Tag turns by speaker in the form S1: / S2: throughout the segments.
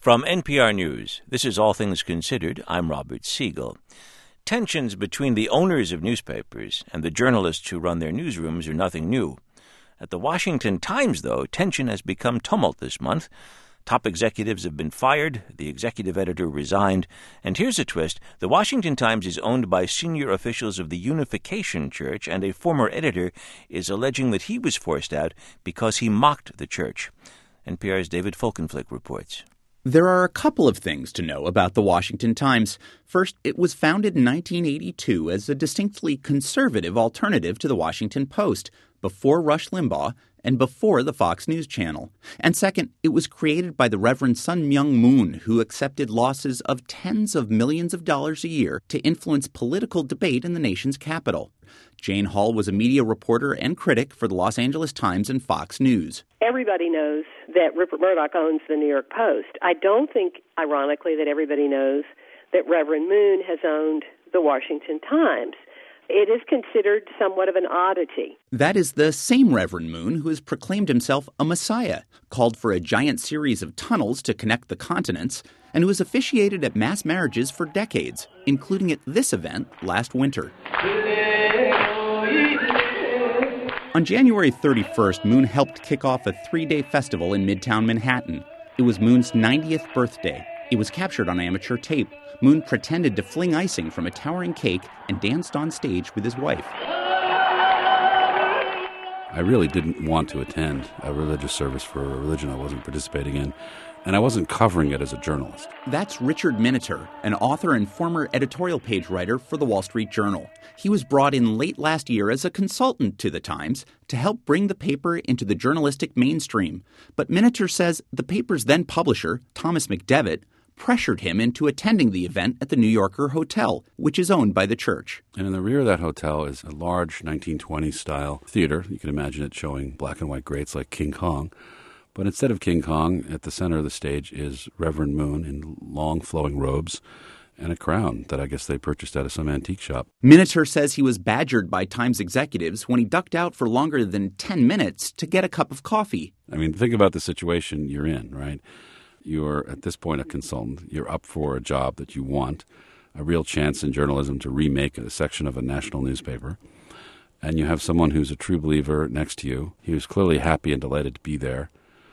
S1: From NPR News, this is All Things Considered. I'm Robert Siegel. Tensions between the owners of newspapers and the journalists who run their newsrooms are nothing new. At the Washington Times, though, tension has become tumult this month. Top executives have been fired, the executive editor resigned, and here's a twist. The Washington Times is owned by senior officials of the Unification Church, and a former editor is alleging that he was forced out because he mocked the church. NPR's David Folkenflik reports.
S2: There are a couple of things to know about the Washington Times. First, it was founded in 1982 as a distinctly conservative alternative to the Washington Post, before Rush Limbaugh and before the Fox News Channel. And second, it was created by the Reverend Sun Myung Moon, who accepted losses of tens of millions of dollars a year to influence political debate in the nation's capital. Jane Hall was a media reporter and critic for the Los Angeles Times and Fox News.
S3: Everybody knows that Rupert Murdoch owns the New York Post. I don't think, ironically, that everybody knows that Reverend Moon has owned the Washington Times. It is considered somewhat of an oddity.
S2: That is the same Reverend Moon who has proclaimed himself a messiah, called for a giant series of tunnels to connect the continents, and who has officiated at mass marriages for decades, including at this event last winter. On January 31st, Moon helped kick off a 3-day festival in Midtown Manhattan. It was Moon's 90th birthday. It was captured on amateur tape. Moon pretended to fling icing from a towering cake and danced on stage with his wife.
S4: I really didn't want to attend a religious service for a religion I wasn't participating in, and I wasn't covering it as a journalist.
S2: That's Richard Miniter, an author and former editorial page writer for the Wall Street Journal. He was brought in late last year as a consultant to the Times to help bring the paper into the journalistic mainstream. But Miniter says the paper's then publisher, Thomas McDevitt, pressured him into attending the event at the New Yorker Hotel, which is owned by the church.
S4: And in the rear of that hotel is a large 1920s-style theater. You can imagine it showing black and white greats like King Kong. But instead of King Kong, at the center of the stage is Reverend Moon in long flowing robes and a crown that I guess they purchased out of some antique shop.
S2: Miniter says he was badgered by Times executives when he ducked out for longer than 10 minutes to get a cup of coffee.
S4: I mean, think about the situation you're in, right? You're, at this point, a consultant. You're up for a job that you want, a real chance in journalism to remake a section of a national newspaper. And you have someone who's a true believer next to you. He was clearly happy and delighted to be there.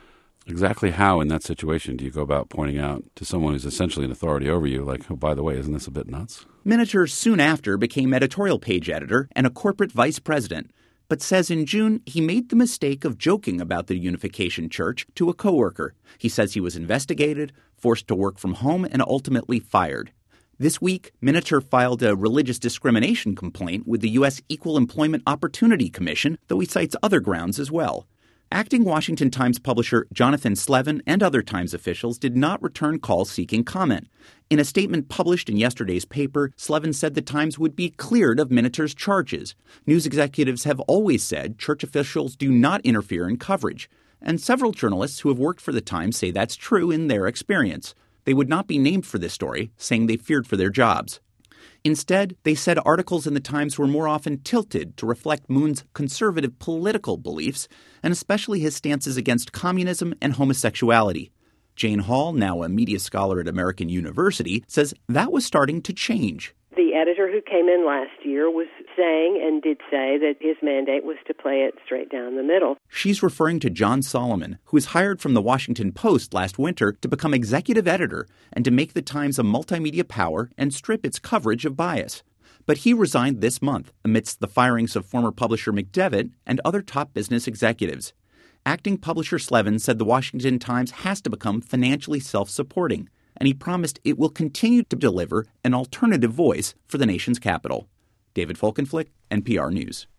S4: Exactly how in that situation do you go about pointing out to someone who's essentially an authority over you, like, oh, by the way, isn't this a bit nuts?
S2: Miniter soon after became editorial page editor and a corporate vice president, but says in June he made the mistake of joking about the Unification Church to a coworker. He says he was investigated, forced to work from home, and ultimately fired. This week, Miniter filed a religious discrimination complaint with the U.S. Equal Employment Opportunity Commission, though he cites other grounds as well. Acting Washington Times publisher Jonathan Slevin and other Times officials did not return calls seeking comment. In a statement published in yesterday's paper, Slevin said the Times would be cleared of Miniter's charges. News executives have always said church officials do not interfere in coverage, and several journalists who have worked for the Times say that's true in their experience. They would not be named for this story, saying they feared for their jobs. Instead, they said articles in the Times were more often tilted to reflect Moon's conservative political beliefs, and especially his stances against communism and homosexuality. Jane Hall, now a media scholar at American University, says that was starting to change.
S3: The editor who came in last year was saying and did say that his mandate was to play it straight down the middle.
S2: She's referring to John Solomon, who was hired from the Washington Post last winter to become executive editor and to make the Times a multimedia power and strip its coverage of bias. But he resigned this month amidst the firings of former publisher McDevitt and other top business executives. Acting publisher Slevin said the Washington Times has to become financially self-supporting, and he promised it will continue to deliver an alternative voice for the nation's capital. David Folkenflik, NPR News.